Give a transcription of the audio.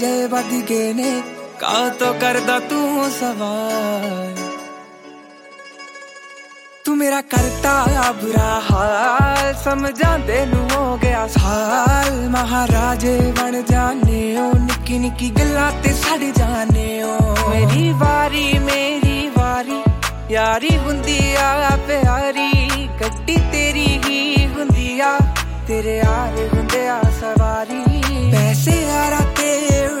ਜੇ ਵੱਧ ਗਏ ਨੇ ਕਾਹ ਤੋਂ ਕਰਦਾ ਤੂੰ ਸਵਾਲ ਤੂੰ ਮੇਰਾ ਕਰਤਾ ਬੁਰਾ ਹਾਲ ਸਮਝਾਂਦੇ ਨੂੰ ਹੋ ਗਿਆ ਸਾਲ ਮਹਾਰਾਜੇ ਬਣ ਜਾਣੇ ਓ ਨਿੱਕੀ ਨਿੱਕੀ ਗੱਲਾਂ ਤੇ ਸੜ ਜਾਣੇ ਓ ਮੇਰੀ ਵਾਰੀ ਯਾਰੀ ਹੁੰਦੀ ਆ ਪਿਆਰੀ ਗੱਡੀ ਤੇਰੀ ਹੀ ਹੁੰਦੀ ਆ ਤੇਰੇ ਯਾਰ